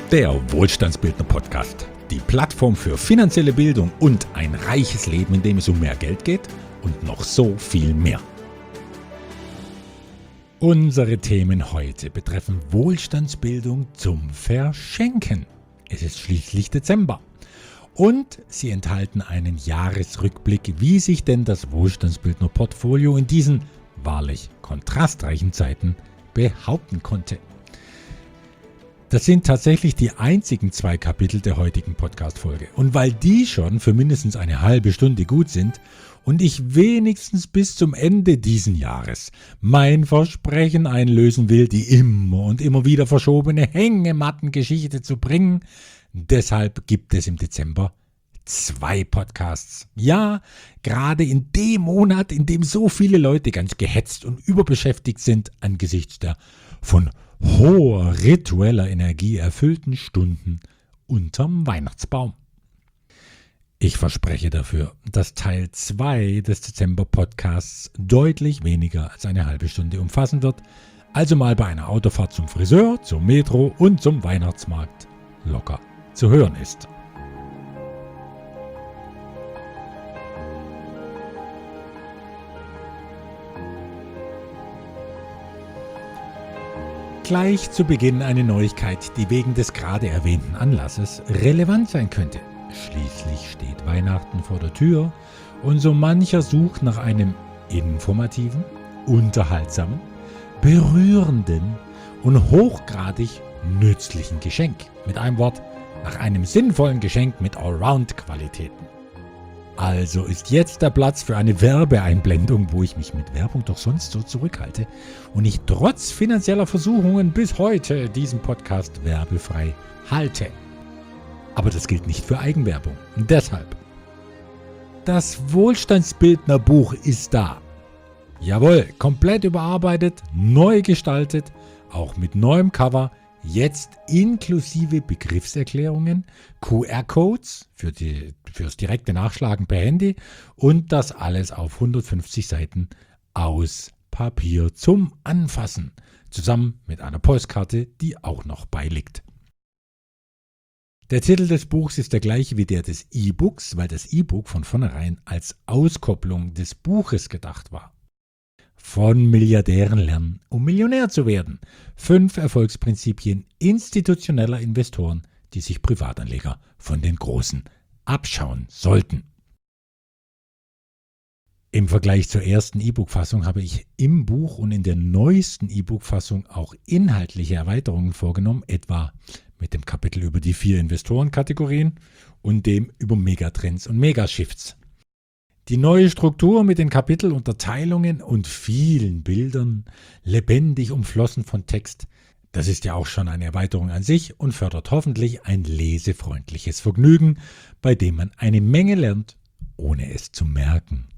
Der Wohlstandsbildner Podcast. Die Plattform für finanzielle Bildung und ein reiches Leben, in dem es um mehr Geld geht und noch so viel mehr. Unsere Themen heute betreffen Wohlstandsbildung zum Verschenken. Es ist schließlich Dezember. Und sie enthalten einen Jahresrückblick, wie sich denn das Wohlstandsbildner Portfolio in diesen wahrlich kontrastreichen Zeiten behaupten konnte. Das sind tatsächlich die einzigen 2 Kapitel der heutigen Podcast-Folge. Und weil die schon für mindestens eine halbe Stunde gut sind und ich wenigstens bis zum Ende diesen Jahres mein Versprechen einlösen will, die immer und immer wieder verschobene Hängematten-Geschichte zu bringen, deshalb gibt es im Dezember 2 Podcasts. Ja, gerade in dem Monat, in dem so viele Leute ganz gehetzt und überbeschäftigt sind angesichts der von hoher ritueller Energie erfüllten Stunden unterm Weihnachtsbaum. Ich verspreche dafür, dass Teil 2 des Dezember-Podcasts deutlich weniger als eine halbe Stunde umfassen wird, also mal bei einer Autofahrt zum Friseur, zur Metro und zum Weihnachtsmarkt locker zu hören ist. Gleich zu Beginn eine Neuigkeit, die wegen des gerade erwähnten Anlasses relevant sein könnte. Schließlich steht Weihnachten vor der Tür und so mancher sucht nach einem informativen, unterhaltsamen, berührenden und hochgradig nützlichen Geschenk. Mit einem Wort, nach einem sinnvollen Geschenk mit Allround-Qualitäten. Also ist jetzt der Platz für eine Werbeeinblendung, wo ich mich mit Werbung doch sonst so zurückhalte und ich trotz finanzieller Versuchungen bis heute diesen Podcast werbefrei halte. Aber das gilt nicht für Eigenwerbung. Und deshalb. Das Wohlstandsbildner Buch ist da. Jawohl, komplett überarbeitet, neu gestaltet, auch mit neuem Cover, jetzt inklusive Begriffserklärungen, QR-Codes fürs direkte Nachschlagen per Handy und das alles auf 150 Seiten aus Papier zum Anfassen, zusammen mit einer Postkarte, die auch noch beiliegt. Der Titel des Buchs ist der gleiche wie der des E-Books, weil das E-Book von vornherein als Auskopplung des Buches gedacht war. Von Milliardären lernen, um Millionär zu werden. 5 Erfolgsprinzipien institutioneller Investoren, die sich Privatanleger von den Großen abschauen sollten. Im Vergleich zur ersten E-Book-Fassung habe ich im Buch und in der neuesten E-Book-Fassung auch inhaltliche Erweiterungen vorgenommen, etwa mit dem Kapitel über die 4 Investorenkategorien und dem über Megatrends und Megashifts. Die neue Struktur mit den Kapitelunterteilungen und vielen Bildern, lebendig umflossen von Text, das ist ja auch schon eine Erweiterung an sich und fördert hoffentlich ein lesefreundliches Vergnügen, bei dem man eine Menge lernt, ohne es zu merken.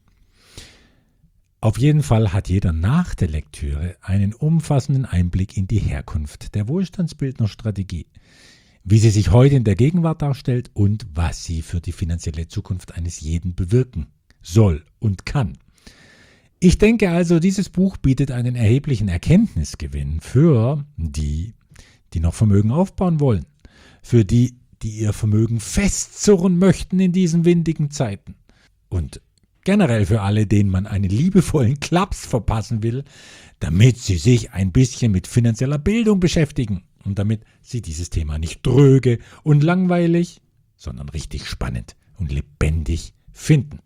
Auf jeden Fall hat jeder nach der Lektüre einen umfassenden Einblick in die Herkunft der Wohlstandsbildnerstrategie, wie sie sich heute in der Gegenwart darstellt und was sie für die finanzielle Zukunft eines jeden bewirken soll und kann. Ich denke also, dieses Buch bietet einen erheblichen Erkenntnisgewinn für die, die noch Vermögen aufbauen wollen, für die, die ihr Vermögen festzurren möchten in diesen windigen Zeiten und generell für alle, denen man einen liebevollen Klaps verpassen will, damit sie sich ein bisschen mit finanzieller Bildung beschäftigen. Und damit sie dieses Thema nicht dröge und langweilig, sondern richtig spannend und lebendig finden.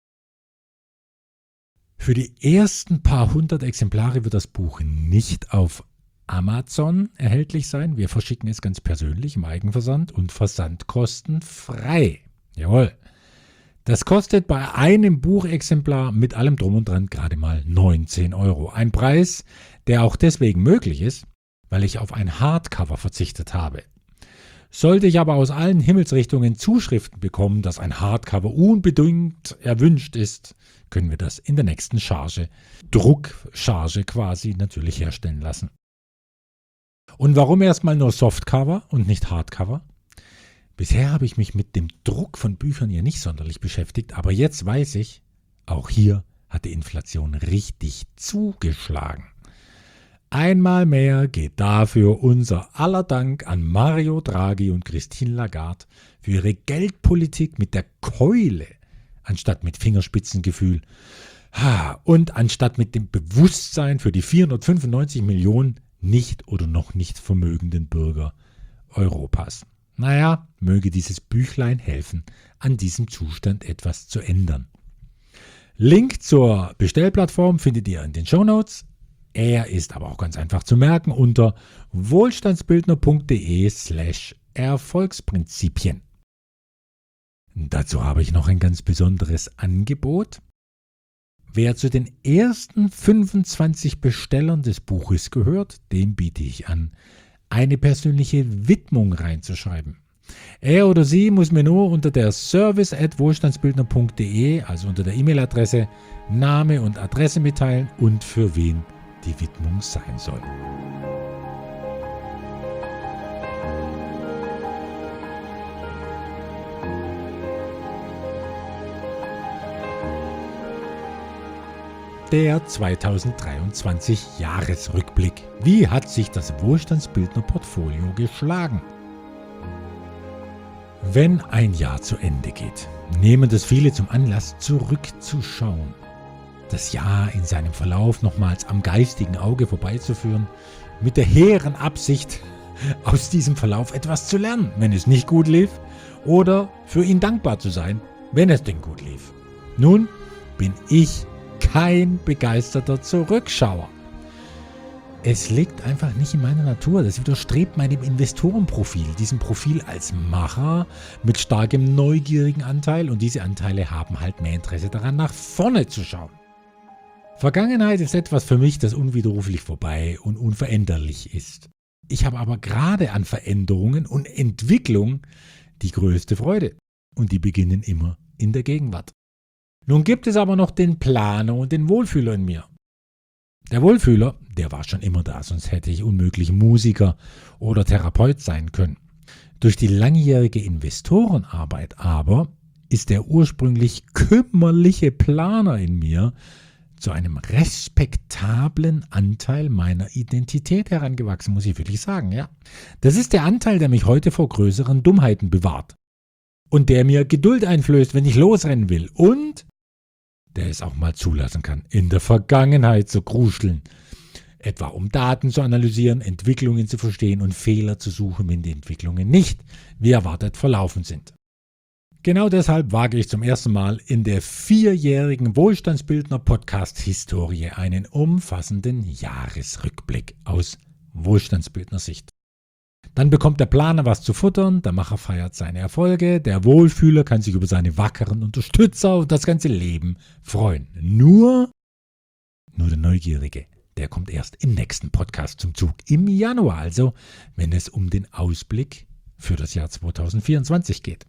Für die ersten paar 100 Exemplare wird das Buch nicht auf Amazon erhältlich sein. Wir verschicken es ganz persönlich im Eigenversand und versandkostenfrei. Jawohl. Das kostet bei einem Buchexemplar mit allem Drum und Dran gerade mal 19 €. Ein Preis, der auch deswegen möglich ist, weil ich auf ein Hardcover verzichtet habe. Sollte ich aber aus allen Himmelsrichtungen Zuschriften bekommen, dass ein Hardcover unbedingt erwünscht ist, können wir das in der nächsten Charge, Druckcharge quasi, natürlich herstellen lassen. Und warum erstmal nur Softcover und nicht Hardcover? Bisher habe ich mich mit dem Druck von Büchern ja nicht sonderlich beschäftigt, aber jetzt weiß ich, auch hier hat die Inflation richtig zugeschlagen. Einmal mehr geht dafür unser aller Dank an Mario Draghi und Christine Lagarde für ihre Geldpolitik mit der Keule, anstatt mit Fingerspitzengefühl und anstatt mit dem Bewusstsein für die 495 Millionen nicht oder noch nicht vermögenden Bürger Europas. Naja, möge dieses Büchlein helfen, an diesem Zustand etwas zu ändern. Link zur Bestellplattform findet ihr in den Shownotes. Er ist aber auch ganz einfach zu merken unter wohlstandsbildner.de/Erfolgsprinzipien. Dazu habe ich noch ein ganz besonderes Angebot. Wer zu den ersten 25 Bestellern des Buches gehört, dem biete ich an, eine persönliche Widmung reinzuschreiben. Er oder sie muss mir nur unter der service@wohlstandsbildner.de, also unter der E-Mail-Adresse, Name und Adresse mitteilen und für wen die Widmung sein soll. Der 2023 Jahresrückblick. Wie hat sich das Wohlstandsbildner Portfolio geschlagen? Wenn ein Jahr zu Ende geht, nehmen das viele zum Anlass, zurückzuschauen. Das Jahr in seinem Verlauf nochmals am geistigen Auge vorbeizuführen, mit der hehren Absicht, aus diesem Verlauf etwas zu lernen, wenn es nicht gut lief, oder für ihn dankbar zu sein, wenn es denn gut lief. Nun bin ich kein begeisterter Zurückschauer. Es liegt einfach nicht in meiner Natur. Das widerstrebt meinem Investorenprofil, diesem Profil als Macher mit starkem neugierigen Anteil, und diese Anteile haben halt mehr Interesse daran, nach vorne zu schauen. Vergangenheit ist etwas für mich, das unwiderruflich vorbei und unveränderlich ist. Ich habe aber gerade an Veränderungen und Entwicklung die größte Freude, und die beginnen immer in der Gegenwart. Nun gibt es aber noch den Planer und den Wohlfühler in mir. Der Wohlfühler, der war schon immer da, sonst hätte ich unmöglich Musiker oder Therapeut sein können. Durch die langjährige Investorenarbeit aber ist der ursprünglich kümmerliche Planer in mir zu einem respektablen Anteil meiner Identität herangewachsen, muss ich wirklich sagen, ja. Das ist der Anteil, der mich heute vor größeren Dummheiten bewahrt und der mir Geduld einflößt, wenn ich losrennen will, und der es auch mal zulassen kann, in der Vergangenheit zu kruscheln, etwa um Daten zu analysieren, Entwicklungen zu verstehen und Fehler zu suchen, wenn die Entwicklungen nicht wie erwartet verlaufen sind. Genau deshalb wage ich zum ersten Mal in der 4-jährigen Wohlstandsbildner-Podcast-Historie einen umfassenden Jahresrückblick aus Wohlstandsbildner-Sicht. Dann bekommt der Planer was zu futtern, der Macher feiert seine Erfolge, der Wohlfühler kann sich über seine wackeren Unterstützer und das ganze Leben freuen. Nur der Neugierige, der kommt erst im nächsten Podcast zum Zug, im Januar also, wenn es um den Ausblick für das Jahr 2024 geht.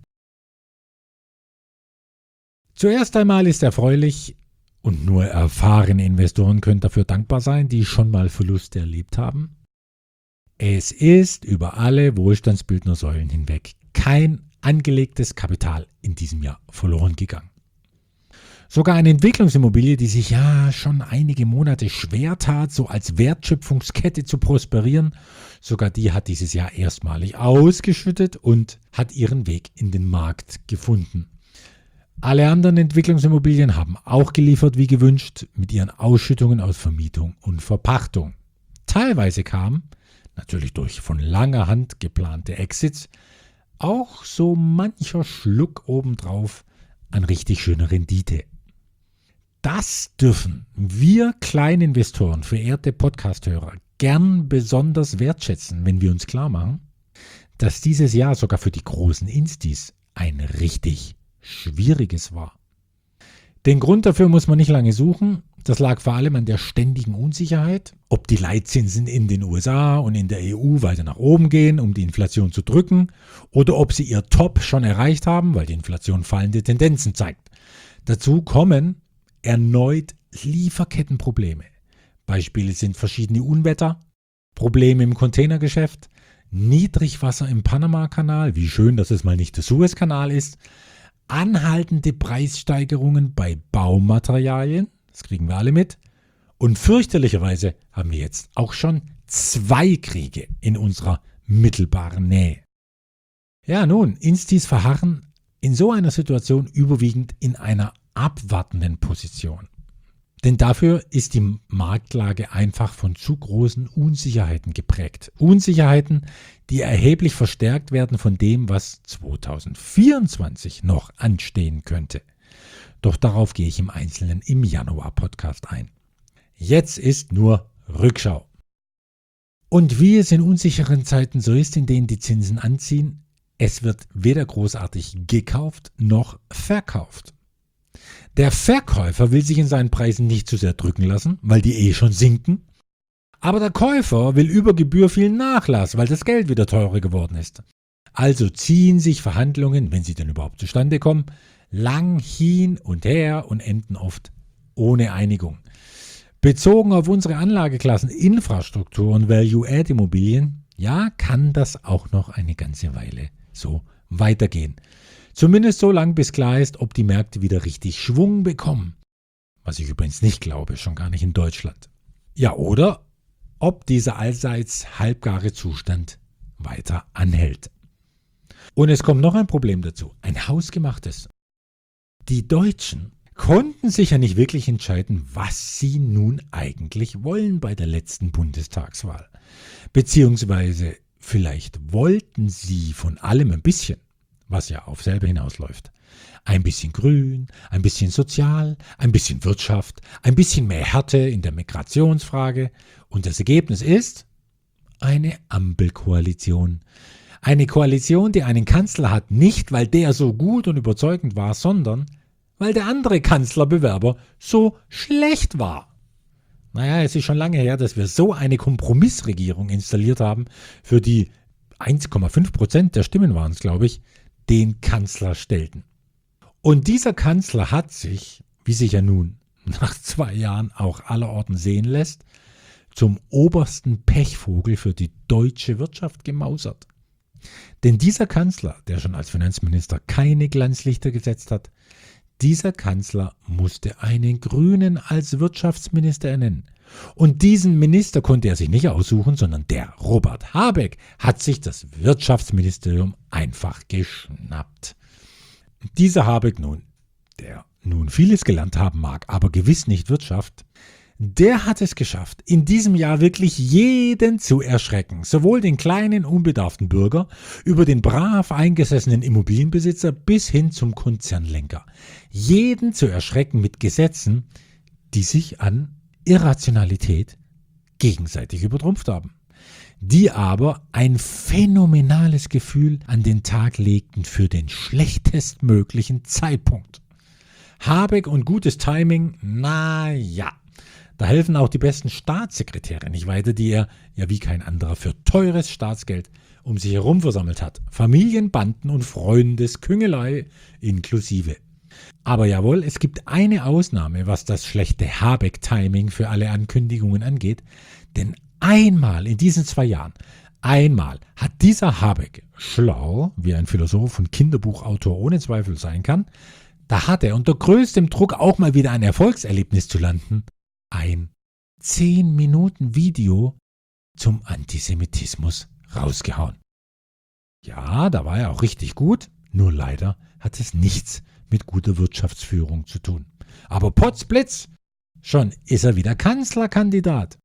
Zuerst einmal ist erfreulich, und nur erfahrene Investoren können dafür dankbar sein, die schon mal Verluste erlebt haben: Es ist über alle Wohlstandsbildnersäulen hinweg kein angelegtes Kapital in diesem Jahr verloren gegangen. Sogar eine Entwicklungsimmobilie, die sich ja schon einige Monate schwer tat, so als Wertschöpfungskette zu prosperieren, sogar die hat dieses Jahr erstmalig ausgeschüttet und hat ihren Weg in den Markt gefunden. Alle anderen Entwicklungsimmobilien haben auch geliefert wie gewünscht mit ihren Ausschüttungen aus Vermietung und Verpachtung. Teilweise kam, natürlich durch von langer Hand geplante Exits, auch so mancher Schluck obendrauf an richtig schöner Rendite. Das dürfen wir Kleininvestoren, verehrte Podcasthörer, gern besonders wertschätzen, wenn wir uns klar machen, dass dieses Jahr sogar für die großen Instis ein richtig schwieriges war. Den Grund dafür muss man nicht lange suchen. Das lag vor allem an der ständigen Unsicherheit, ob die Leitzinsen in den USA und in der EU weiter nach oben gehen, um die Inflation zu drücken, oder ob sie ihr Top schon erreicht haben, weil die Inflation fallende Tendenzen zeigt. Dazu kommen erneut Lieferkettenprobleme. Beispiele sind verschiedene Unwetter, Probleme im Containergeschäft, Niedrigwasser im Panama-Kanal, wie schön, dass es mal nicht der Suezkanal ist, anhaltende Preissteigerungen bei Baumaterialien, das kriegen wir alle mit, Und fürchterlicherweise haben wir jetzt auch schon 2 Kriege in unserer mittelbaren Nähe. Ja, nun, Instis verharren in so einer Situation überwiegend in einer abwartenden Position. Denn dafür ist die Marktlage einfach von zu großen Unsicherheiten geprägt. Unsicherheiten, die erheblich verstärkt werden von dem, was 2024 noch anstehen könnte. Doch darauf gehe ich im Einzelnen im Januar-Podcast ein. Jetzt ist nur Rückschau. Und wie es in unsicheren Zeiten so ist, in denen die Zinsen anziehen, es wird weder großartig gekauft noch verkauft. Der Verkäufer will sich in seinen Preisen nicht zu sehr drücken lassen, weil die schon sinken. Aber der Käufer will über Gebühr viel Nachlass, weil das Geld wieder teurer geworden ist. Also ziehen sich Verhandlungen, wenn sie denn überhaupt zustande kommen, lang hin und her und enden oft ohne Einigung. Bezogen auf unsere Anlageklassen Infrastruktur und Value-Add-Immobilien, ja, kann das auch noch eine ganze Weile so weitergehen. Zumindest so lange, bis klar ist, ob die Märkte wieder richtig Schwung bekommen. Was ich übrigens nicht glaube, schon gar nicht in Deutschland. Ja, oder ob dieser allseits halbgare Zustand weiter anhält. Und es kommt noch ein Problem dazu, ein hausgemachtes. Die Deutschen konnten sich ja nicht wirklich entscheiden, was sie nun eigentlich wollen bei der letzten Bundestagswahl. Beziehungsweise vielleicht wollten sie von allem ein bisschen, was ja auf selber hinausläuft. Ein bisschen Grün, ein bisschen Sozial, ein bisschen Wirtschaft, ein bisschen mehr Härte in der Migrationsfrage. Und das Ergebnis ist eine Ampelkoalition. Eine Koalition, die einen Kanzler hat, nicht weil der so gut und überzeugend war, sondern weil der andere Kanzlerbewerber so schlecht war. Naja, es ist schon lange her, dass wir so eine Kompromissregierung installiert haben, für die 1,5% der Stimmen waren es, glaube ich, den Kanzler stellten. Und dieser Kanzler hat sich, wie sich ja nun nach 2 Jahren auch allerorten sehen lässt, zum obersten Pechvogel für die deutsche Wirtschaft gemausert. Denn dieser Kanzler, der schon als Finanzminister keine Glanzlichter gesetzt hat, dieser Kanzler musste einen Grünen als Wirtschaftsminister ernennen. Und diesen Minister konnte er sich nicht aussuchen, sondern der Robert Habeck hat sich das Wirtschaftsministerium einfach geschnappt. Dieser Habeck nun, der nun vieles gelernt haben mag, aber gewiss nicht Wirtschaft, der hat es geschafft, in diesem Jahr wirklich jeden zu erschrecken. Sowohl den kleinen, unbedarften Bürger über den brav eingesessenen Immobilienbesitzer bis hin zum Konzernlenker. Jeden zu erschrecken mit Gesetzen, die sich an Irrationalität gegenseitig übertrumpft haben. Die aber ein phänomenales Gefühl an den Tag legten für den schlechtestmöglichen Zeitpunkt. Habeck und gutes Timing, na ja. Da helfen auch die besten Staatssekretäre nicht weiter, die er, ja wie kein anderer, für teures Staatsgeld um sich herum versammelt hat. Familienbanden und Freundesküngelei inklusive. Aber jawohl, es gibt eine Ausnahme, was das schlechte Habeck-Timing für alle Ankündigungen angeht. Denn einmal in diesen 2 Jahren, einmal hat dieser Habeck, schlau, wie ein Philosoph und Kinderbuchautor ohne Zweifel sein kann, da hat er unter größtem Druck auch mal wieder ein Erfolgserlebnis zu landen. Ein 10-Minuten-Video zum Antisemitismus rausgehauen. Ja, da war er auch richtig gut, nur leider hat es nichts mit guter Wirtschaftsführung zu tun. Aber potzblitz, schon ist er wieder Kanzlerkandidat.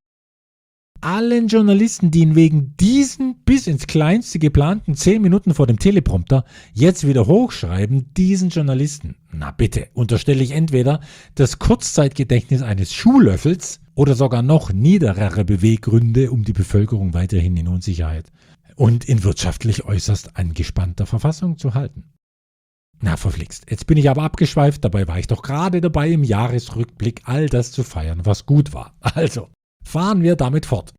Allen Journalisten, die ihn wegen diesen bis ins Kleinste geplanten 10 Minuten vor dem Teleprompter jetzt wieder hochschreiben, diesen Journalisten, na bitte, unterstelle ich entweder das Kurzzeitgedächtnis eines Schuhlöffels oder sogar noch niederere Beweggründe, um die Bevölkerung weiterhin in Unsicherheit und in wirtschaftlich äußerst angespannter Verfassung zu halten. Na verflixt, jetzt bin ich aber abgeschweift, dabei war ich doch gerade dabei, im Jahresrückblick all das zu feiern, was gut war. Also, fahren wir damit fort.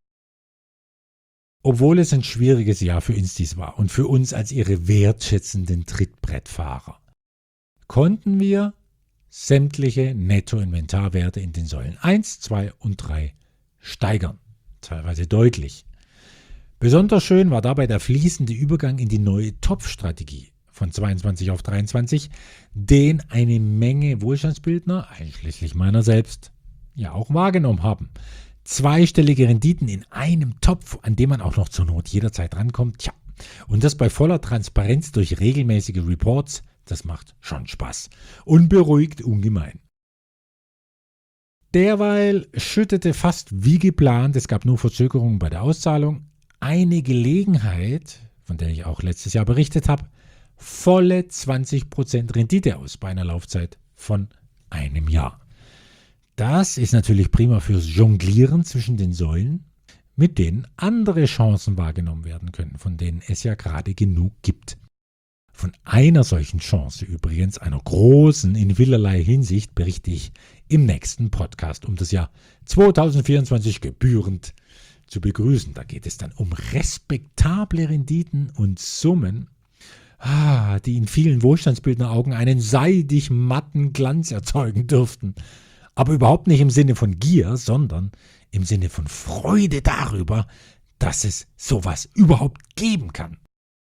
Obwohl es ein schwieriges Jahr für Instis war und für uns als ihre wertschätzenden Trittbrettfahrer, konnten wir sämtliche Nettoinventarwerte in den Säulen 1, 2 und 3 steigern, teilweise deutlich. Besonders schön war dabei der fließende Übergang in die neue Topfstrategie von 22 auf 23, den eine Menge Wohlstandsbildner, einschließlich meiner selbst, ja auch wahrgenommen haben. Zweistellige Renditen in einem Topf, an dem man auch noch zur Not jederzeit rankommt. Tja, und das bei voller Transparenz durch regelmäßige Reports, das macht schon Spaß und beruhigt ungemein. Derweil schüttete fast wie geplant, es gab nur Verzögerungen bei der Auszahlung, eine Gelegenheit, von der ich auch letztes Jahr berichtet habe, volle 20% Rendite aus bei einer Laufzeit von einem Jahr. Das ist natürlich prima fürs Jonglieren zwischen den Säulen, mit denen andere Chancen wahrgenommen werden können, von denen es ja gerade genug gibt. Von einer solchen Chance übrigens, einer großen in vielerlei Hinsicht, berichte ich im nächsten Podcast, um das Jahr 2024 gebührend zu begrüßen. Da geht es dann um respektable Renditen und Summen, die in vielen Wohlstandsbildneraugen einen seidig matten Glanz erzeugen dürften. Aber überhaupt nicht im Sinne von Gier, sondern im Sinne von Freude darüber, dass es sowas überhaupt geben kann.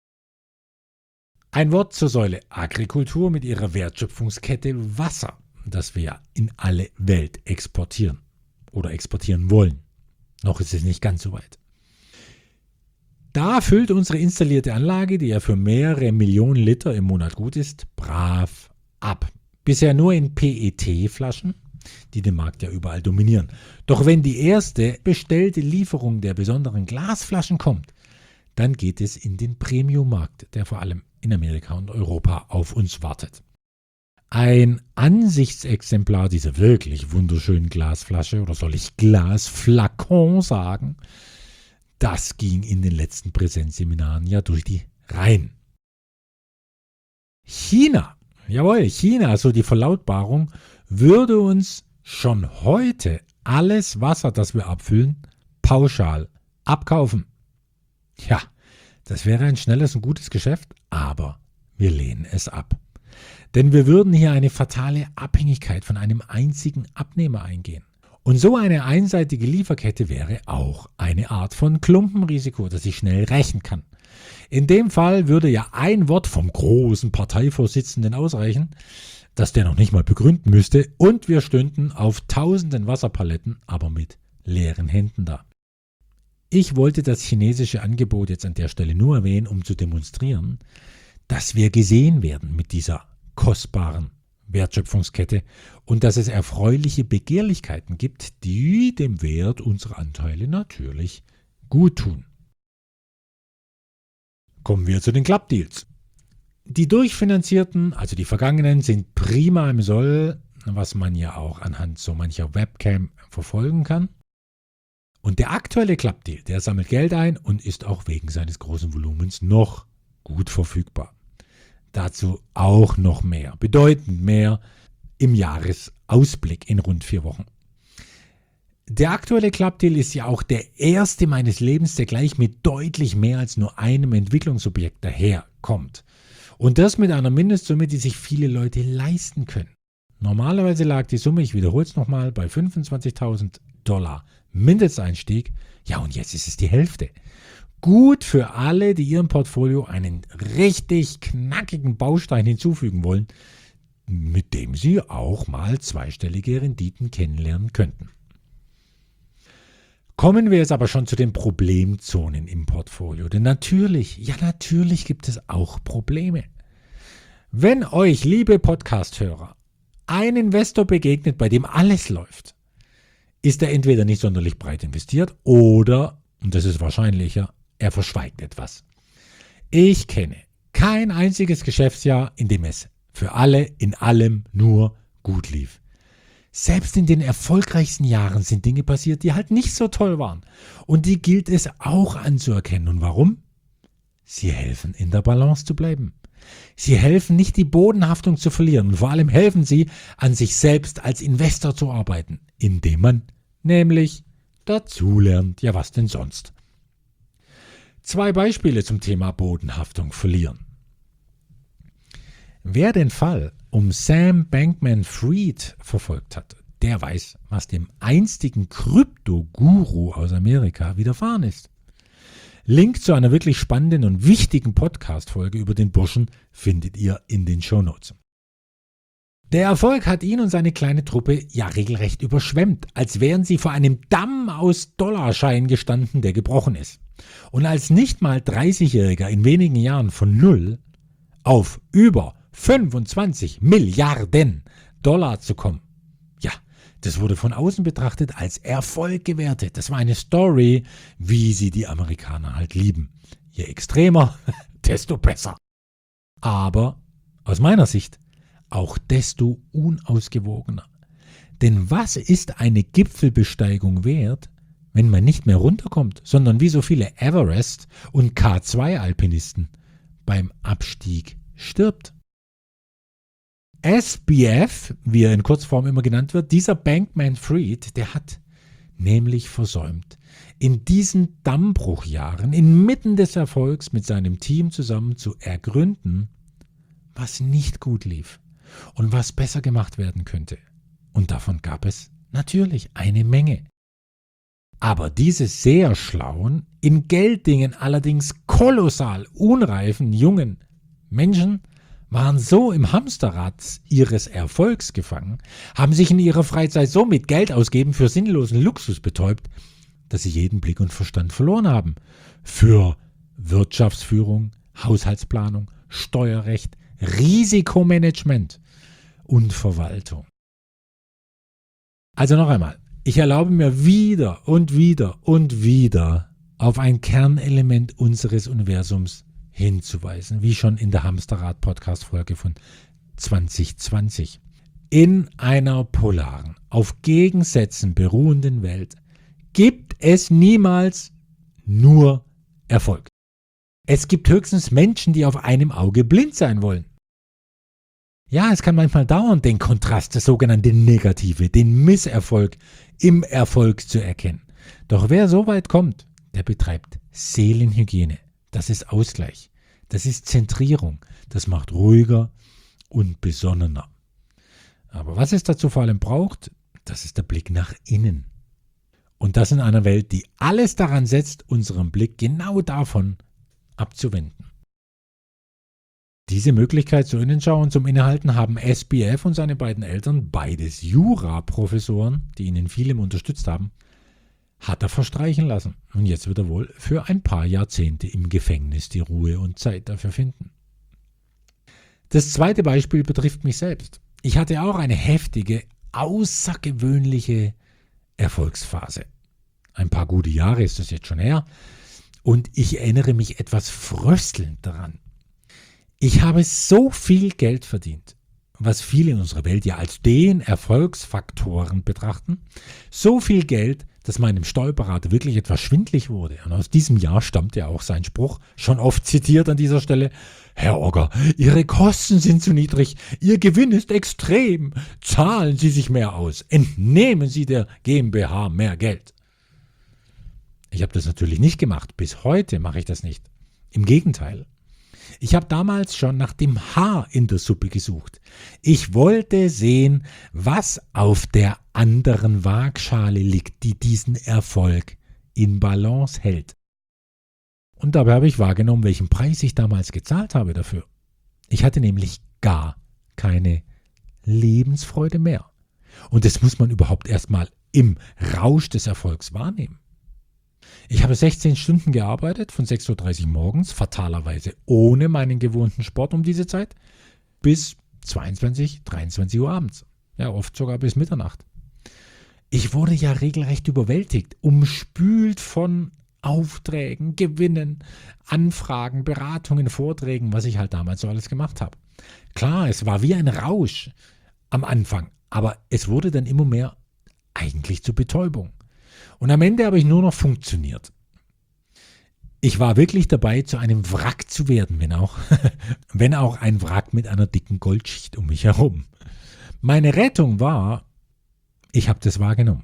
Ein Wort zur Säule Agrikultur mit ihrer Wertschöpfungskette Wasser, das wir in alle Welt exportieren oder exportieren wollen. Noch ist es nicht ganz so weit. Da füllt unsere installierte Anlage, die ja für mehrere Millionen Liter im Monat gut ist, brav ab. Bisher nur in PET-Flaschen, die den Markt ja überall dominieren. Doch wenn die erste bestellte Lieferung der besonderen Glasflaschen kommt, dann geht es in den Premium-Markt, der vor allem in Amerika und Europa auf uns wartet. Ein Ansichtsexemplar dieser wirklich wunderschönen Glasflasche, oder soll ich Glasflakon sagen, das ging in den letzten Präsenzseminaren ja durch die Reihen. China, jawohl, China, so die Verlautbarung, würde uns schon heute alles Wasser, das wir abfüllen, pauschal abkaufen. Ja, das wäre ein schnelles und gutes Geschäft, aber wir lehnen es ab. Denn wir würden hier eine fatale Abhängigkeit von einem einzigen Abnehmer eingehen. Und so eine einseitige Lieferkette wäre auch eine Art von Klumpenrisiko, das ich schnell rächen kann. In dem Fall würde ja ein Wort vom großen Parteivorsitzenden ausreichen, das der noch nicht mal begründen müsste, und wir stünden auf tausenden Wasserpaletten, aber mit leeren Händen da. Ich wollte das chinesische Angebot jetzt an der Stelle nur erwähnen, um zu demonstrieren, dass wir gesehen werden mit dieser kostbaren Wertschöpfungskette und dass es erfreuliche Begehrlichkeiten gibt, die dem Wert unserer Anteile natürlich gut tun. Kommen wir zu den Club-Deals. Die durchfinanzierten, also die vergangenen, sind prima im Soll, was man ja auch anhand so mancher Webcam verfolgen kann. Und der aktuelle Club-Deal, der sammelt Geld ein und ist auch wegen seines großen Volumens noch gut verfügbar. Dazu auch noch mehr, bedeutend mehr im Jahresausblick in rund 4 Wochen. Der aktuelle Club-Deal ist ja auch der erste meines Lebens, der gleich mit deutlich mehr als nur einem Entwicklungsobjekt daherkommt. Und das mit einer Mindestsumme, die sich viele Leute leisten können. Normalerweise lag die Summe, ich wiederhole es nochmal, bei $25.000 Mindesteinstieg. Ja, und jetzt ist es die Hälfte. Gut für alle, die ihrem Portfolio einen richtig knackigen Baustein hinzufügen wollen, mit dem sie auch mal zweistellige Renditen kennenlernen könnten. Kommen wir jetzt aber schon zu den Problemzonen im Portfolio. Denn natürlich gibt es auch Probleme. Wenn euch, liebe Podcast-Hörer, ein Investor begegnet, bei dem alles läuft, ist er entweder nicht sonderlich breit investiert oder, und das ist wahrscheinlicher, er verschweigt etwas. Ich kenne kein einziges Geschäftsjahr, in dem es für alle in allem nur gut lief. Selbst in den erfolgreichsten Jahren sind Dinge passiert, die halt nicht so toll waren. Und die gilt es auch anzuerkennen. Und warum? Sie helfen, in der Balance zu bleiben. Sie helfen, nicht die Bodenhaftung zu verlieren. Und vor allem helfen sie, an sich selbst als Investor zu arbeiten, indem man nämlich dazulernt. Ja, was denn sonst? 2 Beispiele zum Thema Bodenhaftung verlieren. Wer den Fall um Sam Bankman-Fried verfolgt hat, der weiß, was dem einstigen Krypto-Guru aus Amerika widerfahren ist. Link zu einer wirklich spannenden und wichtigen Podcast-Folge über den Burschen findet ihr in den Shownotes. Der Erfolg hat ihn und seine kleine Truppe ja regelrecht überschwemmt, als wären sie vor einem Damm aus Dollarscheinen gestanden, der gebrochen ist. Und als nicht mal 30-Jähriger in wenigen Jahren von 0 auf über 25 Milliarden Dollar zu kommen, ja, das wurde von außen betrachtet als Erfolg gewertet. Das war eine Story, wie sie die Amerikaner halt lieben. Je extremer, desto besser. Aber aus meiner Sicht auch desto unausgewogener. Denn was ist eine Gipfelbesteigung wert, wenn man nicht mehr runterkommt, sondern wie so viele Everest- und K2-Alpinisten beim Abstieg stirbt? SBF, wie er in Kurzform immer genannt wird, dieser Bankman-Fried, der hat nämlich versäumt, in diesen Dammbruchjahren inmitten des Erfolgs mit seinem Team zusammen zu ergründen, was nicht gut lief und was besser gemacht werden könnte. Und davon gab es natürlich eine Menge. Aber diese sehr schlauen, in Gelddingen allerdings kolossal unreifen jungen Menschen waren so im Hamsterrad ihres Erfolgs gefangen, haben sich in ihrer Freizeit so mit Geld ausgeben für sinnlosen Luxus betäubt, dass sie jeden Blick und Verstand verloren haben. Für Wirtschaftsführung, Haushaltsplanung, Steuerrecht, Risikomanagement und Verwaltung. Also noch einmal, ich erlaube mir wieder und wieder und wieder auf ein Kernelement unseres Universums hinzuweisen, wie schon in der Hamsterrad-Podcast-Folge von 2020. In einer polaren, auf Gegensätzen beruhenden Welt gibt es niemals nur Erfolg. Es gibt höchstens Menschen, die auf einem Auge blind sein wollen. Ja, es kann manchmal dauern, den Kontrast, das sogenannte Negative, den Misserfolg im Erfolg zu erkennen. Doch wer so weit kommt, der betreibt Seelenhygiene. Das ist Ausgleich. Das ist Zentrierung. Das macht ruhiger und besonnener. Aber was es dazu vor allem braucht, das ist der Blick nach innen. Und das in einer Welt, die alles daran setzt, unseren Blick genau davon abzuwenden. Diese Möglichkeit zur Innenschau und zum Innehalten haben SBF und seine beiden Eltern, beides Jura-Professoren, die ihn in vielem unterstützt haben, hat er verstreichen lassen. Und jetzt wird er wohl für ein paar Jahrzehnte im Gefängnis die Ruhe und Zeit dafür finden. Das zweite Beispiel betrifft mich selbst. Ich hatte auch eine heftige, außergewöhnliche Erfolgsphase. Ein paar gute Jahre ist das jetzt schon her. Und ich erinnere mich etwas fröstelnd daran. Ich habe so viel Geld verdient, was viele in unserer Welt ja als den Erfolgsfaktoren betrachten. So viel Geld, dass meinem Steuerberater wirklich etwas schwindlig wurde. Und aus diesem Jahr stammt ja auch sein Spruch, schon oft zitiert an dieser Stelle: Herr Ogger, Ihre Kosten sind zu niedrig, Ihr Gewinn ist extrem. Zahlen Sie sich mehr aus, entnehmen Sie der GmbH mehr Geld. Ich habe das natürlich nicht gemacht. Bis heute mache ich das nicht. Im Gegenteil. Ich habe damals schon nach dem Haar in der Suppe gesucht. Ich wollte sehen, was auf der anderen Waagschale liegt, die diesen Erfolg in Balance hält. Und dabei habe ich wahrgenommen, welchen Preis ich damals gezahlt habe dafür. Ich hatte nämlich gar keine Lebensfreude mehr. Und das muss man überhaupt erstmal im Rausch des Erfolgs wahrnehmen. Ich habe 16 Stunden gearbeitet, von 6:30 Uhr morgens, fatalerweise ohne meinen gewohnten Sport um diese Zeit, bis 22, 23 Uhr abends. Ja, oft sogar bis Mitternacht. Ich wurde ja regelrecht überwältigt, umspült von Aufträgen, Gewinnen, Anfragen, Beratungen, Vorträgen, was ich halt damals so alles gemacht habe. Klar, es war wie ein Rausch am Anfang, aber es wurde dann immer mehr eigentlich zur Betäubung. Und am Ende habe ich nur noch funktioniert. Ich war wirklich dabei, zu einem Wrack zu werden, wenn auch ein Wrack mit einer dicken Goldschicht um mich herum. Meine Rettung war, ich habe das wahrgenommen.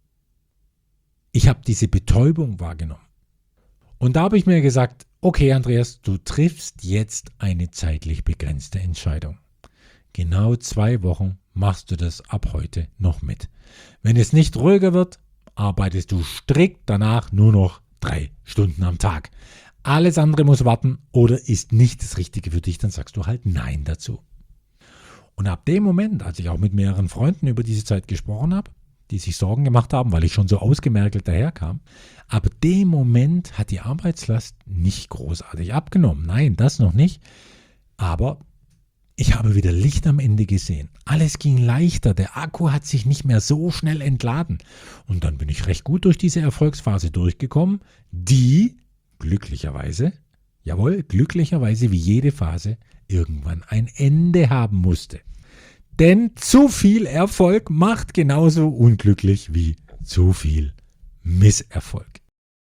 Ich habe diese Betäubung wahrgenommen. Und da habe ich mir gesagt, okay Andreas, du triffst jetzt eine zeitlich begrenzte Entscheidung. Genau 2 Wochen machst du das ab heute noch mit. Wenn es nicht ruhiger wird, arbeitest du strikt danach nur noch 3 Stunden am Tag. Alles andere muss warten oder ist nicht das Richtige für dich, dann sagst du halt Nein dazu. Und ab dem Moment, als ich auch mit mehreren Freunden über diese Zeit gesprochen habe, die sich Sorgen gemacht haben, weil ich schon so ausgemergelt daherkam, ab dem Moment hat die Arbeitslast nicht großartig abgenommen. Nein, das noch nicht. Aber ich habe wieder Licht am Ende gesehen. Alles ging leichter, der Akku hat sich nicht mehr so schnell entladen. Und dann bin ich recht gut durch diese Erfolgsphase durchgekommen, die glücklicherweise wie jede Phase irgendwann ein Ende haben musste. Denn zu viel Erfolg macht genauso unglücklich wie zu viel Misserfolg.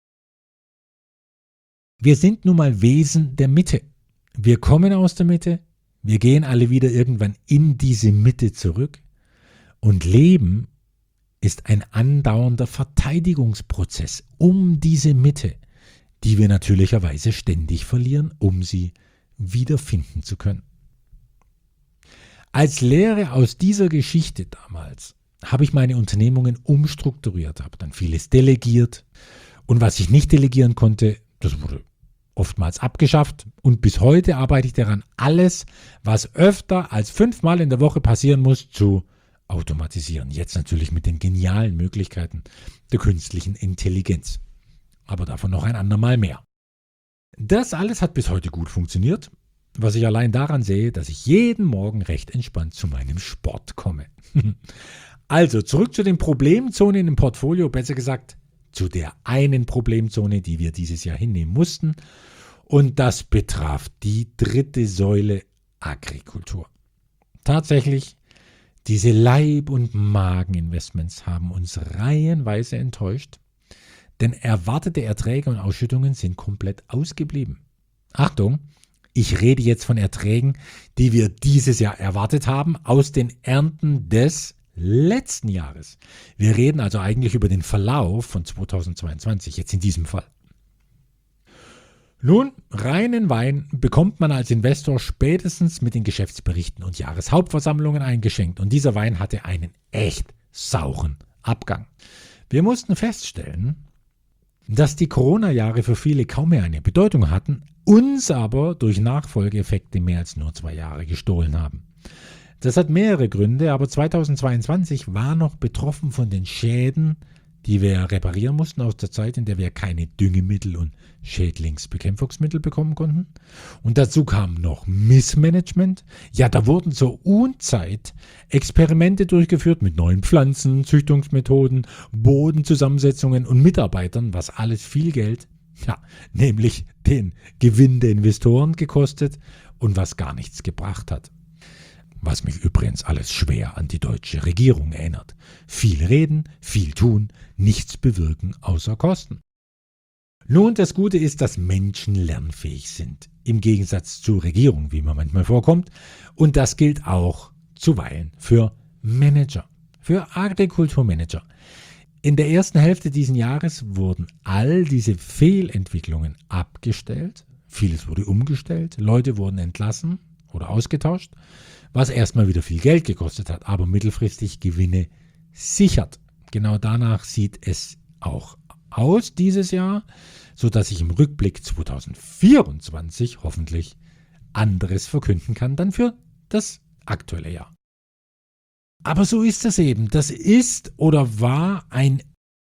Wir sind nun mal Wesen der Mitte. Wir kommen aus der Mitte, wir gehen alle wieder irgendwann in diese Mitte zurück und Leben ist ein andauernder Verteidigungsprozess um diese Mitte, die wir natürlicherweise ständig verlieren, um sie wiederfinden zu können. Als Lehre aus dieser Geschichte damals habe ich meine Unternehmungen umstrukturiert, habe dann vieles delegiert und was ich nicht delegieren konnte, das wurde oftmals abgeschafft und bis heute arbeite ich daran, alles, was öfter als 5 Mal in der Woche passieren muss, zu automatisieren. Jetzt natürlich mit den genialen Möglichkeiten der künstlichen Intelligenz. Aber davon noch ein andermal mehr. Das alles hat bis heute gut funktioniert, was ich allein daran sehe, dass ich jeden Morgen recht entspannt zu meinem Sport komme. Also zurück zu den Problemzonen im Portfolio, besser gesagt zu der einen Problemzone, die wir dieses Jahr hinnehmen mussten. Und das betraf die 3. Säule Agrikultur. Tatsächlich, diese Leib- und Mageninvestments haben uns reihenweise enttäuscht, denn erwartete Erträge und Ausschüttungen sind komplett ausgeblieben. Achtung! Ich rede jetzt von Erträgen, die wir dieses Jahr erwartet haben, aus den Ernten des letzten Jahres. Wir reden also eigentlich über den Verlauf von 2022, jetzt in diesem Fall. Nun, reinen Wein bekommt man als Investor spätestens mit den Geschäftsberichten und Jahreshauptversammlungen eingeschenkt. Und dieser Wein hatte einen echt sauren Abgang. Wir mussten feststellen, dass die Corona-Jahre für viele kaum mehr eine Bedeutung hatten, uns aber durch Nachfolgeeffekte mehr als nur 2 Jahre gestohlen haben. Das hat mehrere Gründe, aber 2022 war noch betroffen von den Schäden, die wir reparieren mussten aus der Zeit, in der wir keine Düngemittel und Schädlingsbekämpfungsmittel bekommen konnten. Und dazu kam noch Missmanagement. Ja, da wurden zur Unzeit Experimente durchgeführt mit neuen Pflanzen, Züchtungsmethoden, Bodenzusammensetzungen und Mitarbeitern, was alles viel Geld, nämlich den Gewinn der Investoren gekostet und was gar nichts gebracht hat. Was mich übrigens alles schwer an die deutsche Regierung erinnert. Viel reden, viel tun, nichts bewirken außer Kosten. Nun, das Gute ist, dass Menschen lernfähig sind, im Gegensatz zur Regierung, wie man manchmal vorkommt. Und das gilt auch zuweilen für Manager, für Agrikulturmanager. In der ersten Hälfte dieses Jahres wurden all diese Fehlentwicklungen abgestellt, vieles wurde umgestellt, Leute wurden entlassen oder ausgetauscht, was erstmal wieder viel Geld gekostet hat, aber mittelfristig Gewinne sichert. Genau danach sieht es auch aus dieses Jahr, sodass ich im Rückblick 2024 hoffentlich anderes verkünden kann dann für das aktuelle Jahr. Aber so ist das eben. Das ist oder war eine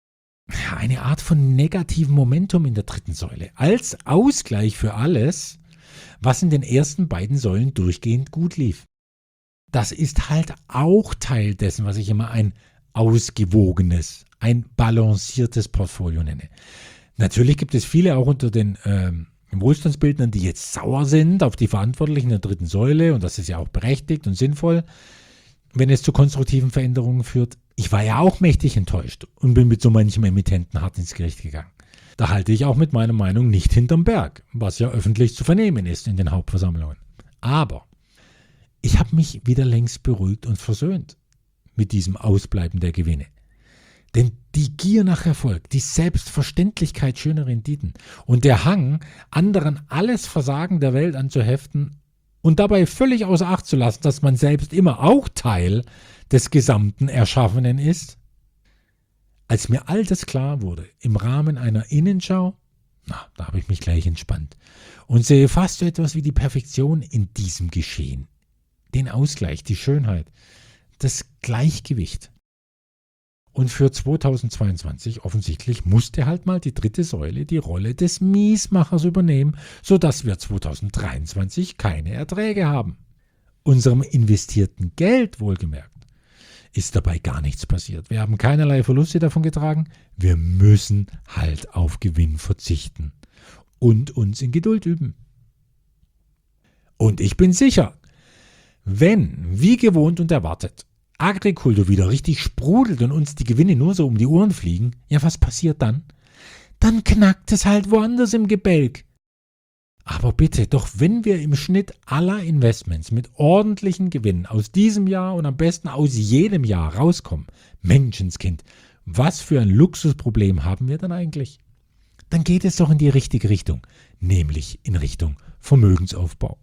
Art von negativem Momentum in der 3. Säule. Als Ausgleich für alles, was in den ersten beiden Säulen durchgehend gut lief. Das ist halt auch Teil dessen, was ich immer ein ausgewogenes, ein balanciertes Portfolio nenne. Natürlich gibt es viele auch unter den Wohlstandsbildnern, die jetzt sauer sind auf die Verantwortlichen der 3. Säule, und das ist ja auch berechtigt und sinnvoll, wenn es zu konstruktiven Veränderungen führt. Ich war ja auch mächtig enttäuscht und bin mit so manchem Emittenten hart ins Gericht gegangen. Da halte ich auch mit meiner Meinung nicht hinterm Berg, was ja öffentlich zu vernehmen ist in den Hauptversammlungen. Aber ich habe mich wieder längst beruhigt und versöhnt mit diesem Ausbleiben der Gewinne. Denn die Gier nach Erfolg, die Selbstverständlichkeit schöner Renditen und der Hang, anderen alles Versagen der Welt anzuheften und dabei völlig außer Acht zu lassen, dass man selbst immer auch Teil des gesamten Erschaffenen ist. Als mir all das klar wurde, im Rahmen einer Innenschau, da habe ich mich gleich entspannt und sehe fast so etwas wie die Perfektion in diesem Geschehen. den Ausgleich, die Schönheit, das Gleichgewicht. Und für 2022 offensichtlich musste halt mal die dritte Säule die Rolle des Miesmachers übernehmen, sodass wir 2023 keine Erträge haben. Unserem investierten Geld, wohlgemerkt, ist dabei gar nichts passiert. Wir haben keinerlei Verluste davon getragen. Wir müssen halt auf Gewinn verzichten und uns in Geduld üben. Und ich bin sicher, wenn, wie gewohnt und erwartet, Agrikultur wieder richtig sprudelt und uns die Gewinne nur so um die Ohren fliegen, ja, was passiert dann? Dann knackt es halt woanders im Gebälk. Aber bitte, doch wenn wir im Schnitt aller Investments mit ordentlichen Gewinnen aus diesem Jahr und am besten aus jedem Jahr rauskommen, Menschenskind, was für ein Luxusproblem haben wir dann eigentlich? Dann geht es doch in die richtige Richtung, nämlich in Richtung Vermögensaufbau.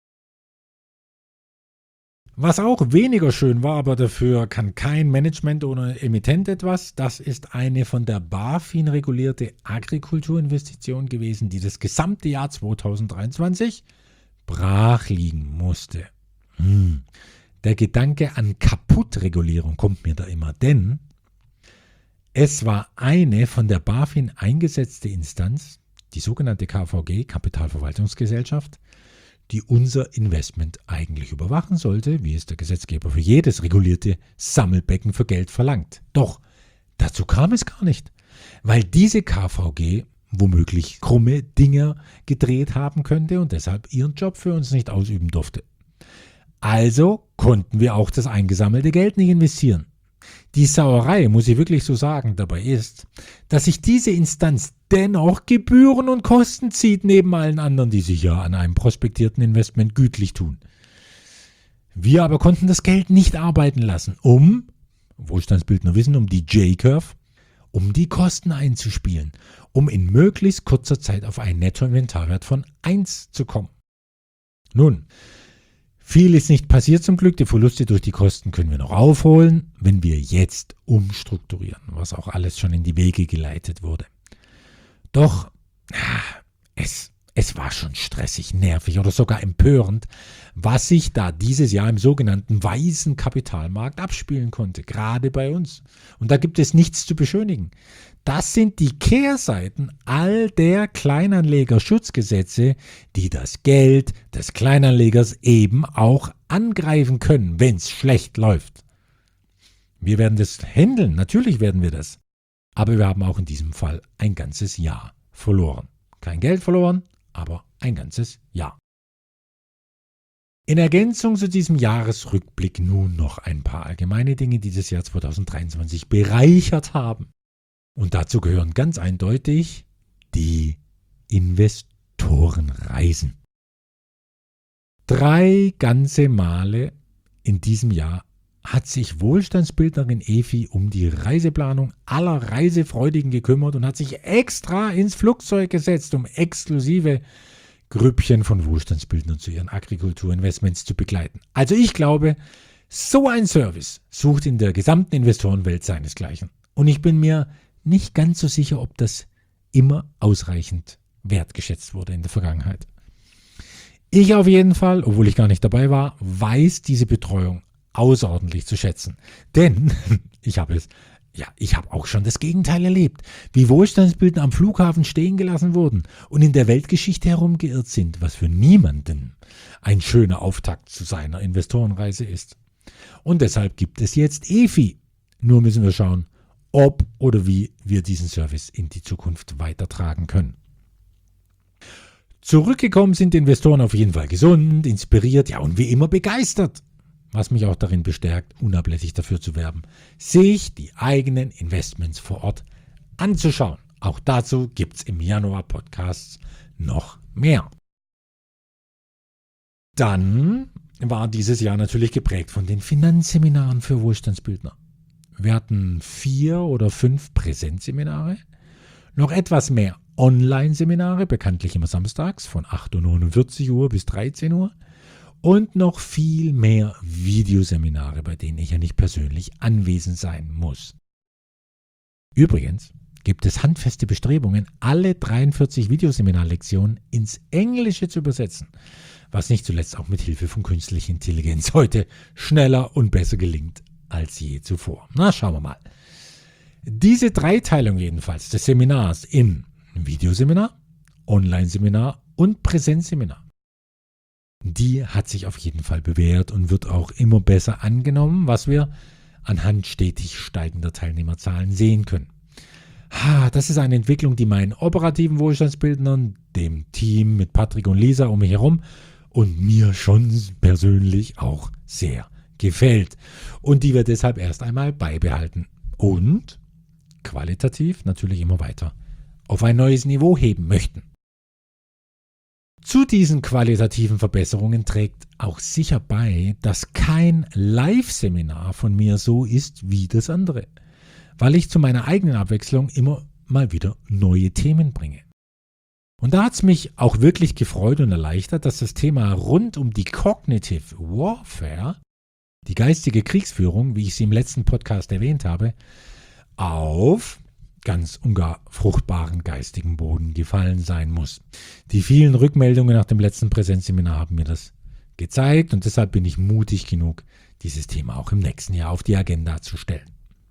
Was auch weniger schön war, aber dafür kann kein Management oder Emittent etwas, das ist eine von der BaFin regulierte Agrikulturinvestition gewesen, die das gesamte Jahr 2023 brach liegen musste. Der Gedanke an Kaputtregulierung kommt mir da immer, denn es war eine von der BaFin eingesetzte Instanz, die sogenannte KVG, Kapitalverwaltungsgesellschaft, die unser Investment eigentlich überwachen sollte, wie es der Gesetzgeber für jedes regulierte Sammelbecken für Geld verlangt. Doch dazu kam es gar nicht, weil diese KVG womöglich krumme Dinger gedreht haben könnte und deshalb ihren Job für uns nicht ausüben durfte. Also konnten wir auch das eingesammelte Geld nicht investieren. Die Sauerei, muss ich wirklich so sagen, dabei ist, dass sich diese Instanz dennoch Gebühren und Kosten zieht, neben allen anderen, die sich ja an einem prospektierten Investment gütlich tun. Wir aber konnten das Geld nicht arbeiten lassen, Wohlstandsbildner wissen, um die J-Curve, um die Kosten einzuspielen, um in möglichst kurzer Zeit auf einen Nettoinventarwert von 1 zu kommen. Nun, viel ist nicht passiert zum Glück, die Verluste durch die Kosten können wir noch aufholen, wenn wir jetzt umstrukturieren, was auch alles schon in die Wege geleitet wurde. Doch es war schon stressig, nervig oder sogar empörend, was sich da dieses Jahr im sogenannten weißen Kapitalmarkt abspielen konnte, gerade bei uns. Und da gibt es nichts zu beschönigen. Das sind die Kehrseiten all der Kleinanlegerschutzgesetze, die das Geld des Kleinanlegers eben auch angreifen können, wenn es schlecht läuft. Wir werden das handeln, natürlich werden wir das. Aber wir haben auch in diesem Fall ein ganzes Jahr verloren. Kein Geld verloren, aber ein ganzes Jahr. In Ergänzung zu diesem Jahresrückblick nun noch ein paar allgemeine Dinge, die das Jahr 2023 bereichert haben. Und dazu gehören ganz eindeutig die Investorenreisen. 3 ganze Male in diesem Jahr hat sich Wohlstandsbildnerin Evi um die Reiseplanung aller Reisefreudigen gekümmert und hat sich extra ins Flugzeug gesetzt, um exklusive Grüppchen von Wohlstandsbildnern zu ihren Agrikulturinvestments zu begleiten. Also ich glaube, so ein Service sucht in der gesamten Investorenwelt seinesgleichen. Und ich bin mir nicht ganz so sicher, ob das immer ausreichend wertgeschätzt wurde in der Vergangenheit. Ich auf jeden Fall, obwohl ich gar nicht dabei war, weiß diese Betreuung außerordentlich zu schätzen. Denn ich habe auch schon das Gegenteil erlebt, wie Wohlstandsbildner am Flughafen stehen gelassen wurden und in der Weltgeschichte herumgeirrt sind, was für niemanden ein schöner Auftakt zu seiner Investorenreise ist. Und deshalb gibt es jetzt Efi. Nur müssen wir schauen, ob oder wie wir diesen Service in die Zukunft weitertragen können. Zurückgekommen sind Investoren auf jeden Fall gesund, inspiriert, ja und wie immer begeistert. Was mich auch darin bestärkt, unablässig dafür zu werben, sich die eigenen Investments vor Ort anzuschauen. Auch dazu gibt es im Januar Podcasts noch mehr. Dann war dieses Jahr natürlich geprägt von den Finanzseminaren für Wohlstandsbildner. Wir hatten 4 oder 5 Präsenzseminare, noch etwas mehr Online-Seminare, bekanntlich immer samstags von 8:49 Uhr bis 13 Uhr und noch viel mehr Videoseminare, bei denen ich ja nicht persönlich anwesend sein muss. Übrigens gibt es handfeste Bestrebungen, alle 43 Videoseminarlektionen ins Englische zu übersetzen, was nicht zuletzt auch mit Hilfe von künstlicher Intelligenz heute schneller und besser gelingt als je zuvor. Na, schauen wir mal. Diese Dreiteilung jedenfalls des Seminars in Videoseminar, Online-Seminar und Präsenzseminar, die hat sich auf jeden Fall bewährt und wird auch immer besser angenommen, was wir anhand stetig steigender Teilnehmerzahlen sehen können. Das ist eine Entwicklung, die meinen operativen Wohlstandsbildnern, dem Team mit Patrick und Lisa um mich herum und mir schon persönlich auch sehr gefällt und die wir deshalb erst einmal beibehalten und qualitativ natürlich immer weiter auf ein neues Niveau heben möchten. Zu diesen qualitativen Verbesserungen trägt auch sicher bei, dass kein Live-Seminar von mir so ist wie das andere, weil ich zu meiner eigenen Abwechslung immer mal wieder neue Themen bringe. Und da hat es mich auch wirklich gefreut und erleichtert, dass das Thema rund um die Cognitive Warfare, die geistige Kriegsführung, wie ich sie im letzten Podcast erwähnt habe, auf ganz und gar fruchtbaren geistigen Boden gefallen sein muss. Die vielen Rückmeldungen nach dem letzten Präsenzseminar haben mir das gezeigt und deshalb bin ich mutig genug, dieses Thema auch im nächsten Jahr auf die Agenda zu stellen.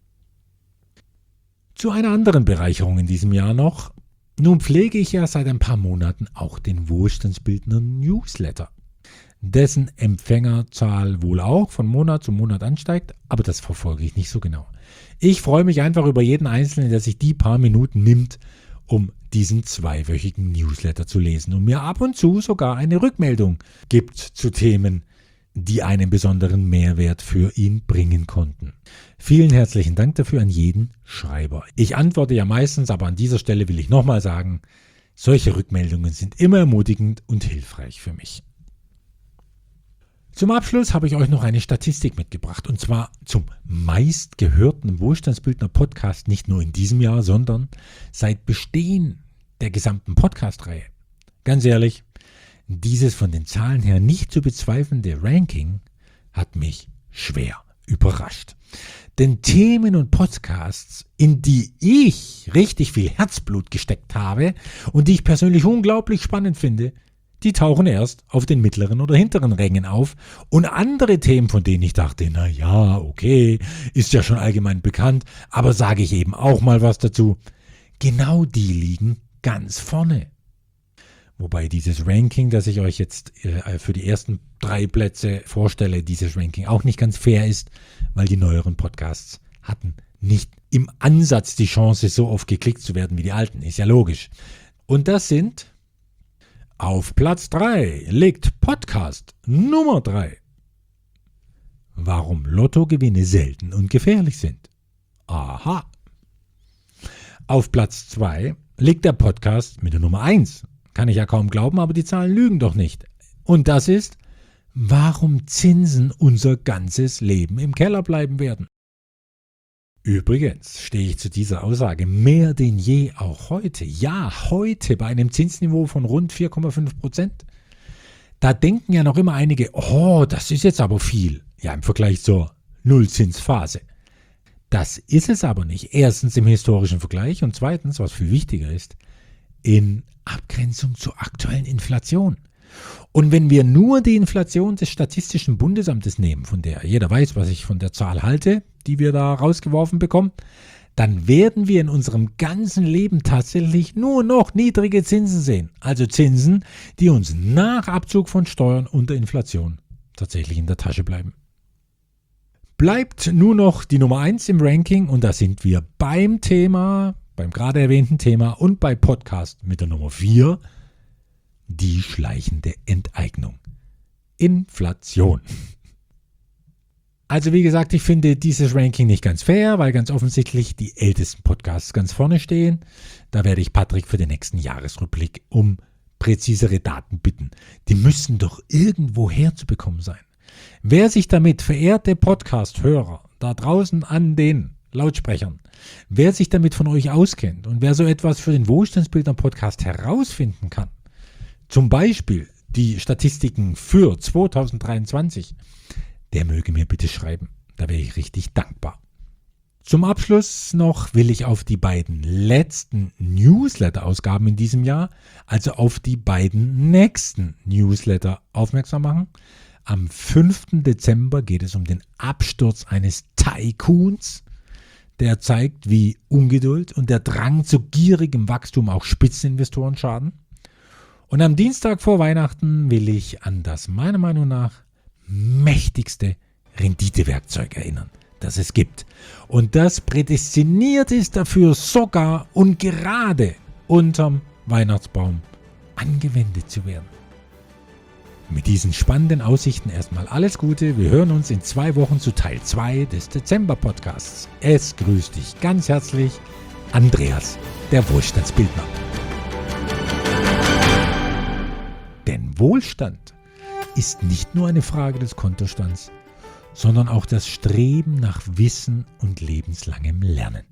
Zu einer anderen Bereicherung in diesem Jahr noch. Nun pflege ich ja seit ein paar Monaten auch den Wohlstandsbildner Newsletter, dessen Empfängerzahl wohl auch von Monat zu Monat ansteigt, aber das verfolge ich nicht so genau. Ich freue mich einfach über jeden Einzelnen, der sich die paar Minuten nimmt, um diesen zweiwöchigen Newsletter zu lesen und mir ab und zu sogar eine Rückmeldung gibt zu Themen, die einen besonderen Mehrwert für ihn bringen konnten. Vielen herzlichen Dank dafür an jeden Schreiber. Ich antworte ja meistens, aber an dieser Stelle will ich nochmal sagen, solche Rückmeldungen sind immer ermutigend und hilfreich für mich. Zum Abschluss habe ich euch noch eine Statistik mitgebracht, und zwar zum meistgehörten Wohlstandsbildner-Podcast nicht nur in diesem Jahr, sondern seit Bestehen der gesamten Podcast-Reihe. Ganz ehrlich, dieses von den Zahlen her nicht zu bezweifelnde Ranking hat mich schwer überrascht. Denn Themen und Podcasts, in die ich richtig viel Herzblut gesteckt habe und die ich persönlich unglaublich spannend finde, die tauchen erst auf den mittleren oder hinteren Rängen auf, und andere Themen, von denen ich dachte, na ja, okay, ist ja schon allgemein bekannt, aber sage ich eben auch mal was dazu, genau die liegen ganz vorne. Wobei dieses Ranking, das ich euch jetzt für die ersten 3 Plätze vorstelle, dieses Ranking auch nicht ganz fair ist, weil die neueren Podcasts hatten nicht im Ansatz die Chance, so oft geklickt zu werden wie die alten, ist ja logisch. Und das sind: Auf Platz 3 liegt Podcast Nummer 3. Warum Lottogewinne selten und gefährlich sind. Aha. Auf Platz 2 liegt der Podcast mit der Nummer 1. Kann ich ja kaum glauben, aber die Zahlen lügen doch nicht. Und das ist: Warum Zinsen unser ganzes Leben im Keller bleiben werden. Übrigens stehe ich zu dieser Aussage mehr denn je auch heute. Ja, heute bei einem Zinsniveau von rund 4,5%. Da denken ja noch immer einige, oh, das ist jetzt aber viel. Ja, im Vergleich zur Nullzinsphase. Das ist es aber nicht. Erstens im historischen Vergleich und zweitens, was viel wichtiger ist, in Abgrenzung zur aktuellen Inflation. Und wenn wir nur die Inflation des Statistischen Bundesamtes nehmen, von der jeder weiß, was ich von der Zahl halte, die wir da rausgeworfen bekommen, dann werden wir in unserem ganzen Leben tatsächlich nur noch niedrige Zinsen sehen. Also Zinsen, die uns nach Abzug von Steuern und der Inflation tatsächlich in der Tasche bleiben. Bleibt nur noch die Nummer 1 im Ranking, und da sind wir beim gerade erwähnten Thema und bei Podcast mit der Nummer 4, die schleichende Enteignung. Inflation. Also wie gesagt, ich finde dieses Ranking nicht ganz fair, weil ganz offensichtlich die ältesten Podcasts ganz vorne stehen. Da werde ich Patrick für den nächsten Jahresrückblick um präzisere Daten bitten. Die müssen doch irgendwo herzubekommen sein. Wer sich damit, verehrte Podcast-Hörer da draußen an den Lautsprechern, wer sich damit von euch auskennt und wer so etwas für den Wohlstandsbildner-Podcast herausfinden kann, zum Beispiel die Statistiken für 2023, der möge mir bitte schreiben. Da wäre ich richtig dankbar. Zum Abschluss noch will ich auf die beiden letzten Newsletter-Ausgaben in diesem Jahr, also auf die beiden nächsten Newsletter aufmerksam machen. Am 5. Dezember geht es um den Absturz eines Tycoons, der zeigt, wie Ungeduld und der Drang zu gierigem Wachstum auch Spitzeninvestoren schaden. Und am Dienstag vor Weihnachten will ich an das meiner Meinung nach mächtigste Renditewerkzeug erinnern, das es gibt. Und das prädestiniert ist dafür, sogar und gerade unterm Weihnachtsbaum angewendet zu werden. Mit diesen spannenden Aussichten erstmal alles Gute. Wir hören uns in 2 Wochen zu Teil 2 des Dezember-Podcasts. Es grüßt dich ganz herzlich, Andreas, der Wohlstandsbildner. Denn Wohlstand ist nicht nur eine Frage des Kontostands, sondern auch das Streben nach Wissen und lebenslangem Lernen.